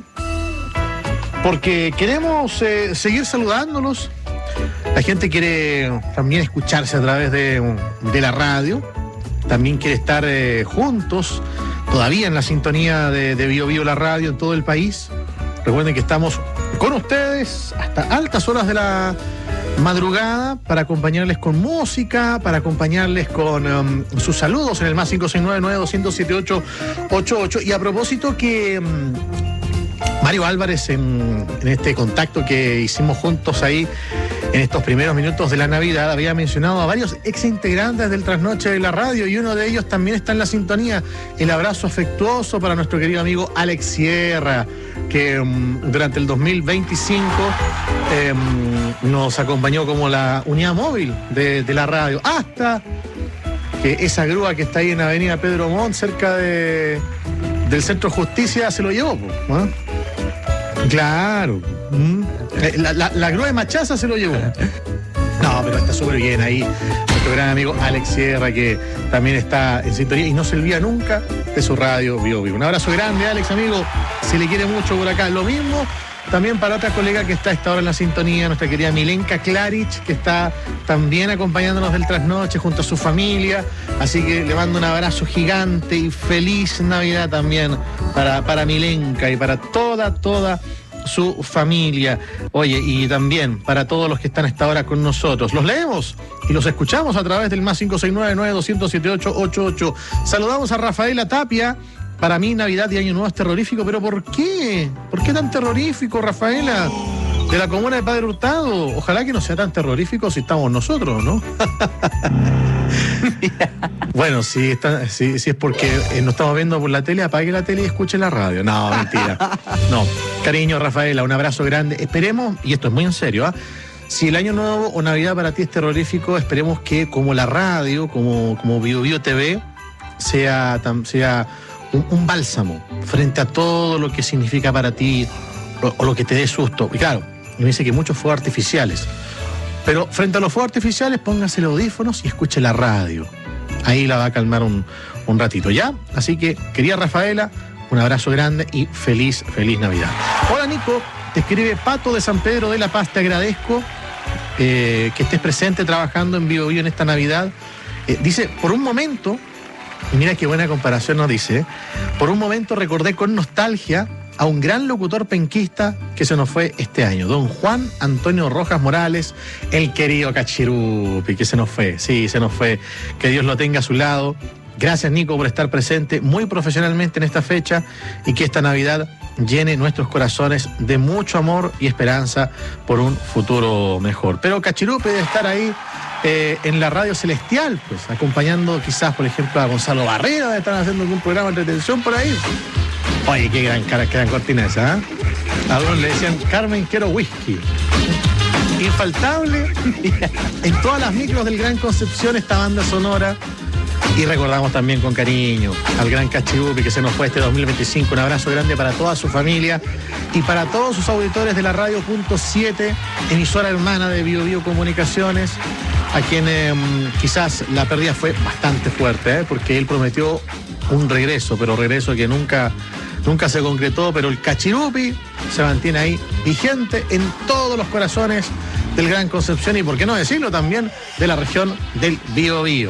porque queremos eh, seguir saludándolos. La gente quiere también escucharse a través de, de la radio, también quiere estar eh, juntos, todavía en la sintonía de, de Bio Bio la radio en todo el país. Recuerden que estamos con ustedes hasta altas horas de la madrugada para acompañarles con música, para acompañarles con um, sus saludos en el más cinco seis nueve, nueve dos cero cero, siete ocho ocho ocho. Y a propósito que um, Mario Álvarez en, en este contacto que hicimos juntos ahí en estos primeros minutos de la Navidad había mencionado a varios exintegrantes del Trasnoche de la Radio y uno de ellos también está en la sintonía. El abrazo afectuoso para nuestro querido amigo Alex Sierra, que um, durante el dos mil veinticinco eh, nos acompañó como la unidad móvil de, de la radio, hasta que esa grúa que está ahí en Avenida Pedro Montt, cerca de, del Centro Justicia, se lo llevó, ¿no? Claro. Mm. La, la, la grúa de Machaza se lo llevó. No, pero está súper bien ahí nuestro gran amigo Alex Sierra, que también está en sintonía y no se olvida nunca de su radio Bio Bio. Un abrazo grande, Alex, amigo. Se le quiere mucho por acá. Lo mismo también para otra colega que está a esta hora en la sintonía, nuestra querida Milenka Klarich, que está también acompañándonos del trasnoche junto a su familia. Así que le mando un abrazo gigante y feliz Navidad también para, para Milenka y para toda, toda su familia. Oye, y también para todos los que están a esta hora con nosotros. Los leemos y los escuchamos a través del más cinco seis nueve, nueve dos cero cero, siete ocho ocho ocho. Saludamos a Rafaela Tapia. Para mí Navidad y Año Nuevo es terrorífico, pero ¿por qué? ¿Por qué tan terrorífico, Rafaela? De la comuna de Padre Hurtado. Ojalá que no sea tan terrorífico si estamos nosotros, ¿no? Bueno, si, está, si, si es porque eh, nos estamos viendo por la tele, apague la tele y escuche la radio. No, mentira. No, cariño, Rafaela, un abrazo grande. Esperemos, y esto es muy en serio, ¿ah? ¿eh? Si el Año Nuevo o Navidad para ti es terrorífico, esperemos que como la radio, como, como Bio Bio T V, sea, sea un, un bálsamo frente a todo lo que significa para ti o, o lo que te dé susto. Y claro, me dice que muchos fuegos artificiales. Pero frente a los fuegos artificiales, póngase los audífonos y escuche la radio. Ahí la va a calmar un, un ratito, ¿ya? Así que, querida Rafaela, un abrazo grande y feliz, feliz Navidad. Hola, Nico, te escribe Pato de San Pedro de la Paz. Te agradezco eh, que estés presente trabajando en Bio Bio en esta Navidad. Eh, dice, por un momento, y mira qué buena comparación nos dice, ¿eh? Por un momento recordé con nostalgia a un gran locutor penquista que se nos fue este año, don Juan Antonio Rojas Morales, el querido Cachirupi, que se nos fue, sí, se nos fue, que Dios lo tenga a su lado. Gracias, Nico, por estar presente muy profesionalmente en esta fecha y que esta Navidad llene nuestros corazones de mucho amor y esperanza por un futuro mejor. Pero Cachirupi debe estar ahí eh, en la radio celestial, pues, acompañando quizás, por ejemplo, a Gonzalo Barrera, de estar haciendo algún programa de entretención por ahí. Oye, qué gran cara, qué gran cortina esa, ¿eh? Algunos le decían, Carmen, quiero whisky. Infaltable en todas las micros del Gran Concepción esta banda sonora. Y recordamos también con cariño al gran Cachirupi que se nos fue este dos mil veinticinco. Un abrazo grande para toda su familia y para todos sus auditores de la Radio Punto siete, emisora hermana de Bio Bio Comunicaciones, a quien eh, quizás la pérdida fue bastante fuerte, ¿eh? Porque él prometió un regreso, pero regreso que nunca... Nunca se concretó, pero el Cachirupi se mantiene ahí vigente en todos los corazones del Gran Concepción y, por qué no decirlo, también de la región del Bio Bio.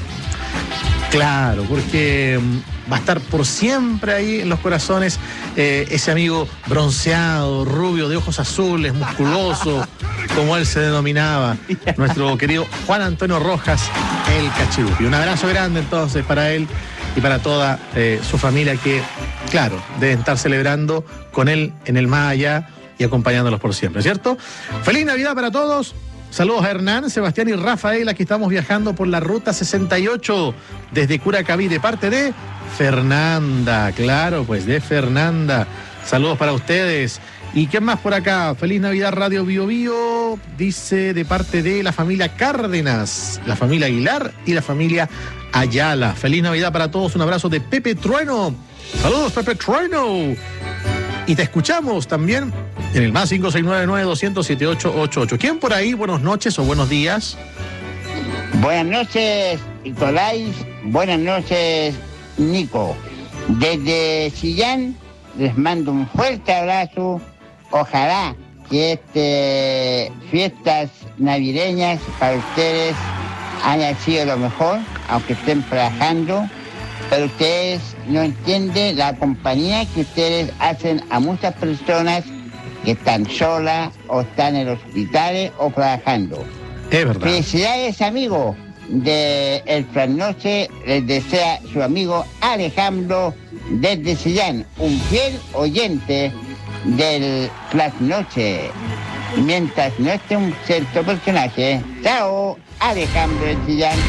Claro, porque va a estar por siempre ahí en los corazones eh, ese amigo bronceado, rubio, de ojos azules, musculoso, como él se denominaba, nuestro querido Juan Antonio Rojas, el Cachirupi. Un abrazo grande entonces para él y para toda eh, su familia que, claro, deben estar celebrando con él en el más allá y acompañándolos por siempre, ¿cierto? ¡Feliz Navidad para todos! Saludos a Hernán, Sebastián y Rafael, aquí estamos viajando por la ruta sesenta y ocho desde Curacaví, de parte de Fernanda, claro, pues de Fernanda. Saludos para ustedes. ¿Y quién más por acá? Feliz Navidad Radio Bio Bio, dice de parte de la familia Cárdenas, la familia Aguilar y la familia Ayala. Feliz Navidad para todos, un abrazo de Pepe Trueno. Saludos, Pepe Trueno. Y te escuchamos también En el más cinco seis nueve nueve dos cero cero siete ocho ocho ocho. ¿Quién por ahí? Buenas noches o buenos días. Buenas noches, Nicolás. Buenas noches, Nico. Desde Chillán les mando un fuerte abrazo. Ojalá que estas fiestas navideñas para ustedes hayan sido lo mejor, aunque estén trabajando. Pero ustedes no entienden la compañía que ustedes hacen a muchas personas que están solas o están en los hospitales o trabajando. Es verdad. Felicidades, amigo. De El Trasnoche les desea su amigo Alejandro desde Chillán, un fiel oyente del Trasnoche. Mientras no esté un cierto personaje. Chao, Alejandro de Chillán.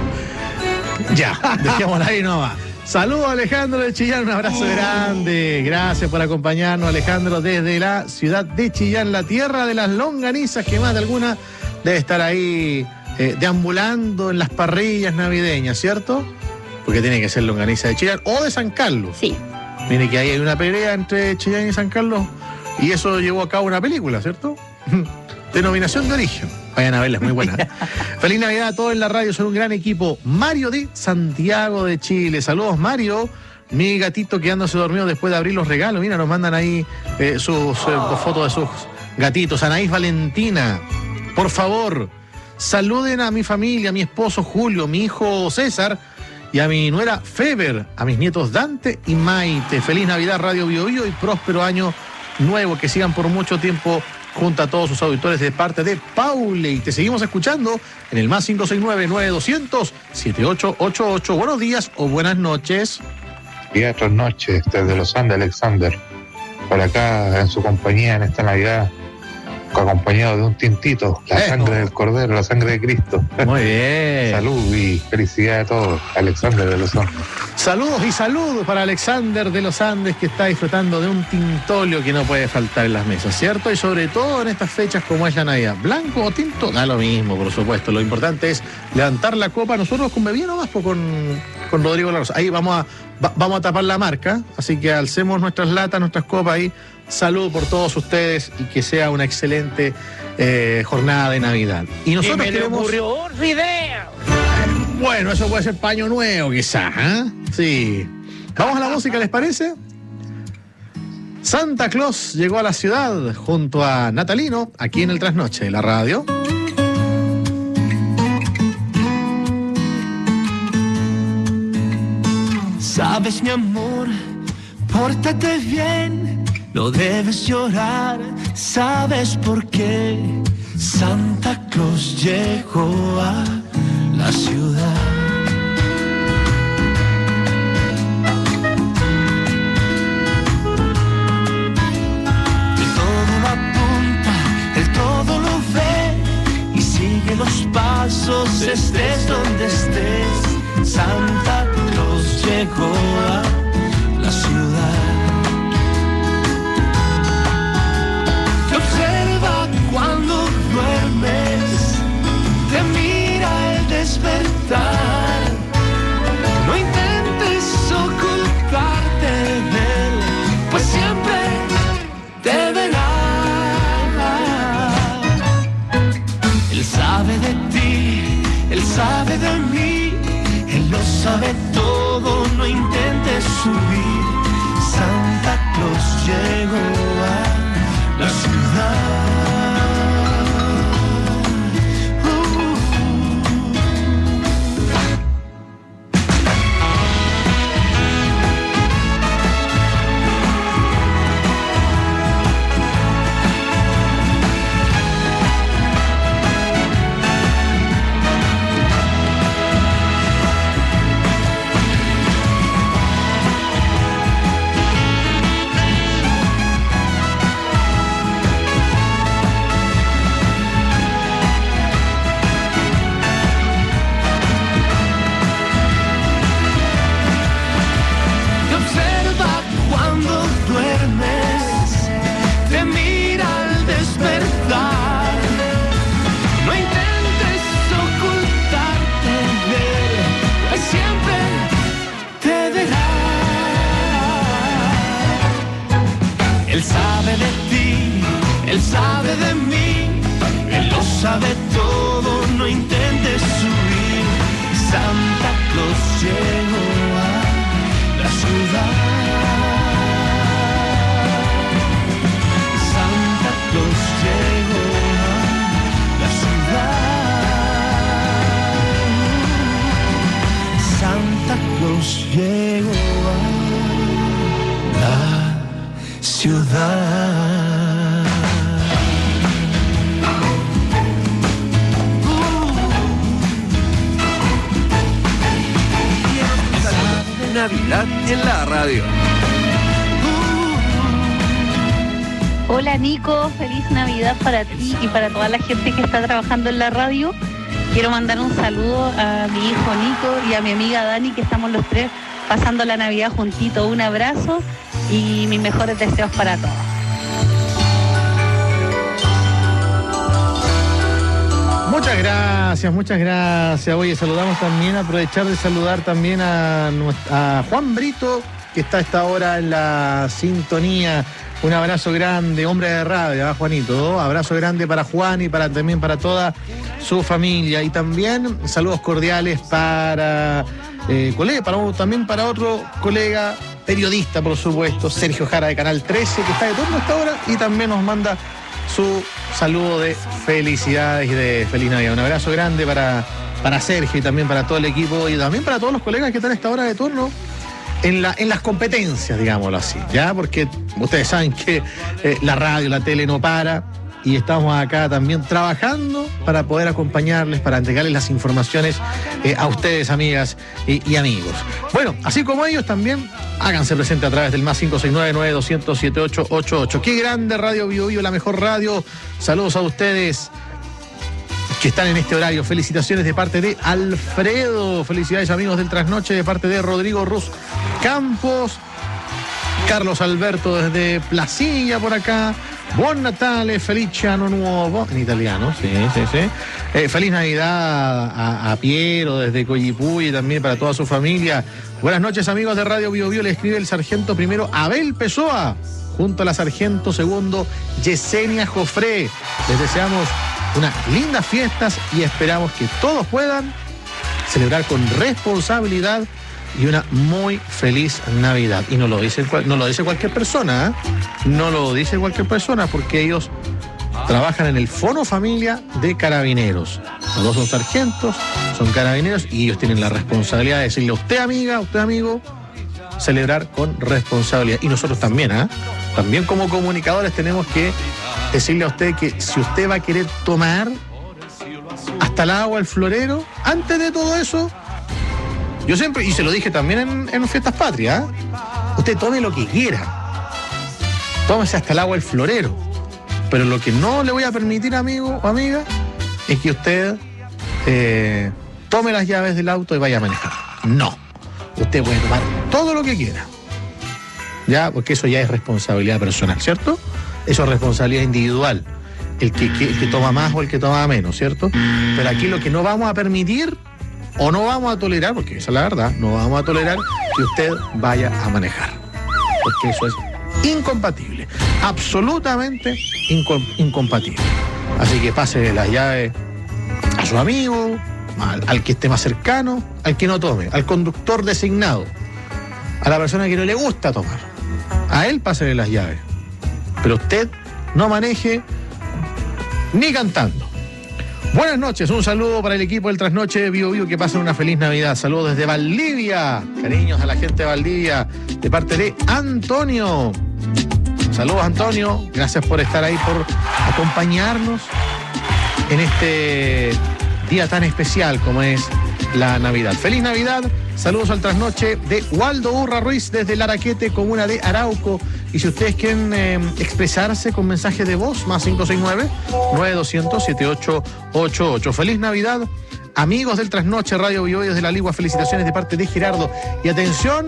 Ya, dejémosla ahí nomás. Saludos, Alejandro de Chillán, un abrazo grande. Gracias por acompañarnos, Alejandro, desde la ciudad de Chillán, la tierra de las longanizas, que más de alguna debe estar ahí eh, deambulando en las parrillas navideñas, ¿cierto? Porque tiene que ser longaniza de Chillán o de San Carlos. Sí. Mire que ahí hay una pelea entre Chillán y San Carlos y eso llevó a cabo una película, ¿cierto? Denominación de origen. Vayan a verla, es muy buena. Feliz Navidad a todos en la radio, son un gran equipo. Mario de Santiago de Chile. Saludos, Mario. Mi gatito quedándose dormido después de abrir los regalos. Mira, nos mandan ahí eh, sus eh, fotos de sus gatitos. Anaís Valentina, por favor, saluden a mi familia, a mi esposo Julio, mi hijo César y a mi nuera Feber, a mis nietos Dante y Maite. Feliz Navidad, Radio Bio Bio, y próspero año nuevo. Que sigan por mucho tiempo junto a todos sus auditores de parte de Paule. Y te seguimos escuchando en el más cinco seis nueve nueve dos cero cero siete ocho ocho ocho. Buenos días o buenas noches. Días, otras noches, desde Los Andes, Alexander. Por acá en su compañía en esta Navidad, acompañado de un tintito, la eh, sangre no. del Cordero, la sangre de Cristo. Muy bien. Salud y felicidad a todos. Alexander de Los Andes. Saludos y saludos para Alexander de Los Andes, que está disfrutando de un tintolio que no puede faltar en las mesas, ¿cierto? Y sobre todo en estas fechas como es la Navidad. Blanco o tinto, da lo mismo, por supuesto. Lo importante es levantar la copa. Nosotros con bebida nomás, pues con, con Rodrigo Laros. Ahí vamos a, va, vamos a tapar la marca, así que alcemos nuestras latas, nuestras copas ahí. Salud por todos ustedes y que sea una excelente eh, jornada de Navidad. Y nosotros y me queremos... le ocurrió otra idea. Bueno, eso puede ser paño nuevo, quizás, ¿eh? Sí. Vamos a la música, ¿les parece? Santa Claus llegó a la ciudad junto a Natalino, aquí en el Trasnoche de la radio. Sabes, mi amor, pórtate bien, no debes llorar. ¿Sabes por qué? Santa Claus llegó a la ciudad. El todo lo apunta, el todo lo ve y sigue los pasos, estés donde estés. Santa Claus llegó a la ciudad. Te observa cuando duermes, te mira al despertar. No intentes ocultarte de él, pues siempre te verá. Él sabe de ti, él sabe de mí, él lo sabe todo, no intentes subir. Santa Claus llegó a la ciudad. Él sabe de ti, Él sabe de mí, Él lo sabe todo, no intentes huir. Santa Claus llegó a la ciudad. Santa Claus llegó a la ciudad. Santa Claus llegó a la ciudad. Navidad en la radio. Hola Nico, feliz Navidad para ti y para toda la gente que está trabajando en la radio. Quiero mandar un saludo a mi hijo Nico y a mi amiga Dani, que estamos los tres pasando la Navidad juntitos. Un abrazo y mis mejores deseos para todos. Muchas gracias, muchas gracias. Oye, saludamos también, aprovechar de saludar también a, a Juan Brito, que está a esta hora en la sintonía. Un abrazo grande, hombre de radio, ¿eh, Juanito? Abrazo grande para Juan y para también para toda su familia. Y también saludos cordiales para, eh, colega, para también para otro colega periodista, por supuesto, Sergio Jara de Canal trece, que está de turno a esta hora y también nos manda su saludo de felicidades y de feliz Navidad. Un abrazo grande para, para Sergio y también para todo el equipo y también para todos los colegas que están a esta hora de turno en, la, en las competencias, digámoslo así, ¿ya? Porque ustedes saben que eh, la radio, la tele no para y estamos acá también trabajando para poder acompañarles, para entregarles las informaciones eh, a ustedes, amigas y, y amigos. Bueno, así como ellos también, háganse presente a través del más cinco seis nueve, nueve dos cero cero, siete ocho ocho ocho. ¡Qué grande Radio Bio Bio, la mejor radio! Saludos a ustedes que están en este horario. Felicitaciones de parte de Alfredo. Felicidades, amigos del Trasnoche, de parte de Rodrigo Ruz Campos. Carlos Alberto desde Placilla por acá. Buon Natale, felice anno nuovo, en italiano, sí, sí, sí. Eh, feliz Navidad a, a Piero desde Coyipulli, también para toda su familia. Buenas noches, amigos de Radio Bio Bio, le escribe el sargento primero Abel Pessoa, junto a la sargento segundo Yesenia Jofré. Les deseamos unas lindas fiestas y esperamos que todos puedan celebrar con responsabilidad y una muy feliz Navidad. Y no lo dice, no lo dice cualquier persona, ¿eh? No lo dice cualquier persona, porque ellos trabajan en el Fono Familia de Carabineros. Los dos son sargentos, son carabineros y ellos tienen la responsabilidad de decirle a usted, amiga, a usted, amigo, celebrar con responsabilidad. Y nosotros también, ¿eh? También como comunicadores tenemos que decirle a usted que si usted va a querer tomar hasta el agua, el florero, antes de todo eso, yo siempre, y se lo dije también en, en Fiestas Patrias, ¿eh? Usted tome lo que quiera. Tómese hasta el agua el florero. Pero lo que no le voy a permitir, amigo o amiga, es que usted eh, tome las llaves del auto y vaya a manejar. No. Usted puede tomar todo lo que quiera. Ya, porque eso ya es responsabilidad personal, ¿cierto? Eso es responsabilidad individual. El que, que, el que toma más o el que toma menos, ¿cierto? Pero aquí lo que no vamos a permitir o no vamos a tolerar, porque esa es la verdad, no vamos a tolerar que usted vaya a manejar. Porque eso es incompatible. Absolutamente incom- incompatible. Así que pase las llaves a su amigo, al, al que esté más cercano, al que no tome, al conductor designado, a la persona que no le gusta tomar. A él pásele las llaves. Pero usted no maneje ni cantando. Buenas noches, un saludo para el equipo del Trasnoche de Bio Bio, que pasen una feliz Navidad. Saludos desde Valdivia, cariños a la gente de Valdivia, de parte de Antonio. Saludos, Antonio, gracias por estar ahí, por acompañarnos en este día tan especial como es la Navidad. Feliz Navidad, saludos al Trasnoche de Waldo Urra Ruiz desde Laraquete, comuna de Arauco. Y si ustedes quieren eh, expresarse con mensajes de voz, más cinco seis nueve, nueve dos cero cero, siete ocho ocho ocho. Feliz Navidad, amigos del Trasnoche Radio Bio Bio desde la Ligua. Felicitaciones de parte de Gerardo. Y atención,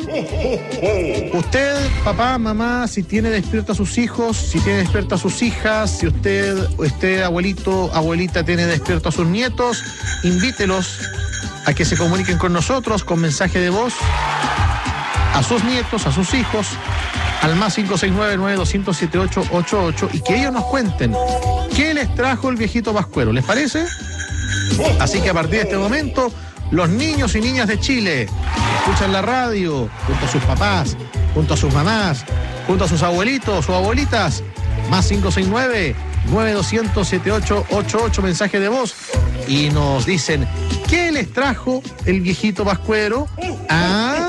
usted, papá, mamá, si tiene despierto a sus hijos, si tiene despierto a sus hijas, si usted, usted, abuelito, abuelita, tiene despierto a sus nietos, invítelos a que se comuniquen con nosotros con mensaje de voz, a sus nietos, a sus hijos, al más cinco seis nueve, nueve dos cero cero, siete ocho ocho ocho y que ellos nos cuenten qué les trajo el viejito pascuero. ¿Les parece? Así que a partir de este momento, los niños y niñas de Chile escuchan la radio junto a sus papás, junto a sus mamás, junto a sus abuelitos o abuelitas, más cinco seis nueve, nueve dos cero cero, siete ocho ocho ocho, mensaje de voz, y nos dicen qué les trajo el viejito pascuero. Ah,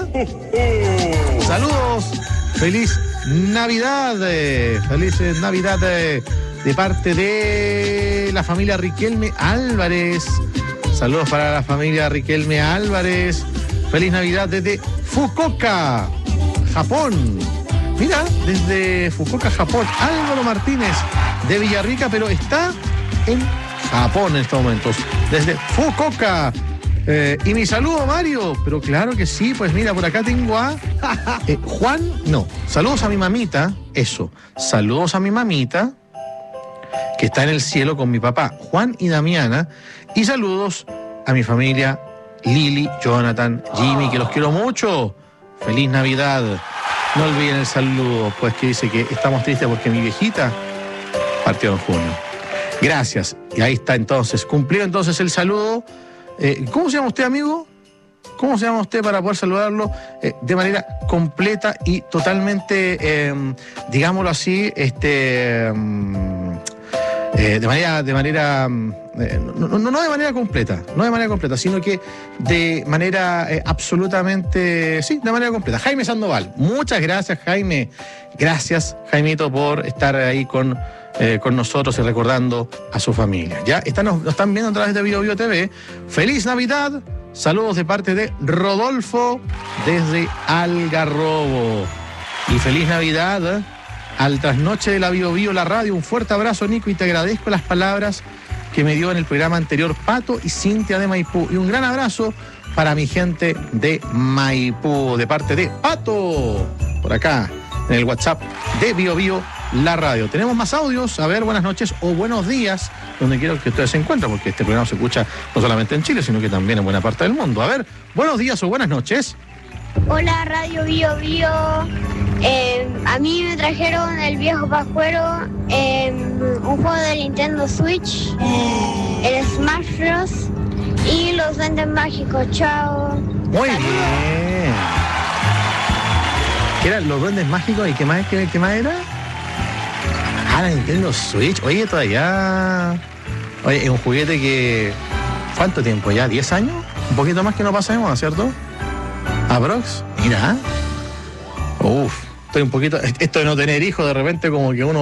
saludos, feliz Navidad, eh, feliz Navidad eh, de parte de la familia Riquelme Álvarez. Saludos para la familia Riquelme Álvarez. Feliz Navidad desde Fukuoka, Japón. Mira, desde Fukuoka, Japón, Álvaro Martínez de Villarrica, pero está en Japón en estos momentos, desde Fukuoka. Eh, y mi saludo, Mario, pero claro que sí, pues mira, por acá tengo a eh, Juan, no, saludos a mi mamita, eso, saludos a mi mamita, que está en el cielo con mi papá, Juan y Damiana, y saludos a mi familia, Lili, Jonathan, Jimmy, que los quiero mucho. Feliz Navidad. No olviden el saludo, pues que dice que estamos tristes porque mi viejita partió en junio. Gracias. Y ahí está entonces, cumplido entonces el saludo. Eh, ¿Cómo se llama usted, amigo? ¿Cómo se llama usted para poder saludarlo eh, de manera completa y totalmente, eh, digámoslo así, este, eh, de manera, de manera, eh, no, no, no de manera completa, no de manera completa, sino que de manera eh, absolutamente, sí, de manera completa. Jaime Sandoval, muchas gracias, Jaime. Gracias, Jaimito, por estar ahí con Eh, con nosotros y recordando a su familia. Ya están, nos, nos están viendo a través de Bio Bio T V. Feliz Navidad. Saludos de parte de Rodolfo desde Algarrobo. Y feliz Navidad al trasnoche de la Bio Bio, la radio. Un fuerte abrazo, Nico, y te agradezco las palabras que me dio en el programa anterior Pato y Cintia de Maipú. Y un gran abrazo para mi gente de Maipú, de parte de Pato, por acá, en el WhatsApp de Bio Bio, la radio. Tenemos más audios. A ver, buenas noches o buenos días, donde quiero que ustedes se encuentren, porque este programa se escucha no solamente en Chile, sino que también en buena parte del mundo. A ver, buenos días o buenas noches. Hola, Radio Bio Bio. Eh, a mí me trajeron el viejo pascuero, eh, un juego de Nintendo Switch, el Smash Bros. Y los duendes mágicos. Chao. Muy bien. ¿Qué eran los duendes mágicos y qué más, qué, qué más era? Ah, la Nintendo Switch. Oye, todavía... Oye, es un juguete que... ¿Cuánto tiempo ya? ¿diez años? Un poquito más que no pasa de moda, ¿cierto? Aprox. Mira. Uf. Estoy un poquito... Esto de no tener hijos, de repente como que uno...